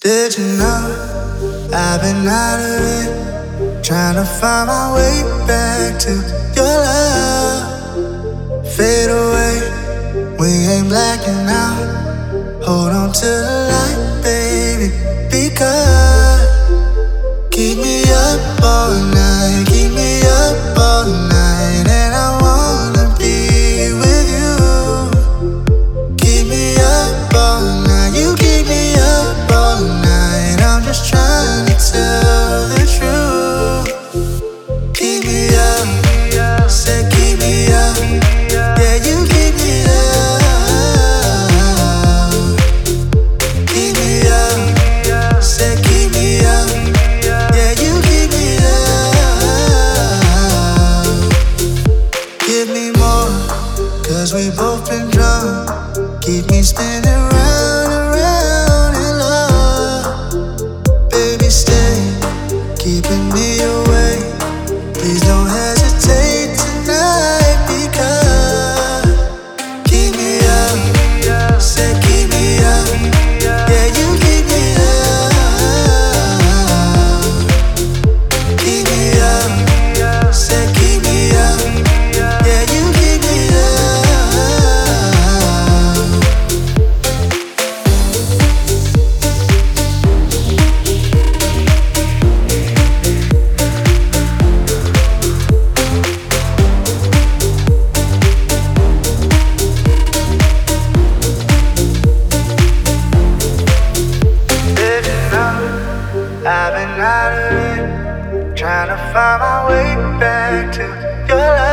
Did you know I've been out of it, trying to find my way back to your love? Fade away, we ain't blacking out. Hold on to the light, baby, because keep me up all night, keep me up all night, and I wanna be with you. Keep me up all night, you keep me up all night. I'm just trying to tell the truth. Keep me up, say keep me up, yeah, you keep me up. Keep me up, say keep me up, yeah, you keep me up. Give me more, 'cause we both been drunk. Keep me spinning round and round in love. Baby, stay, keeping me away. Please don't hesitate tonight, because keep me up, say keep me up, yeah, you keep me up. Keep me up, say keep me up, yeah, you keep me up. Did you know I've been out of it, trying to find my way back to your love?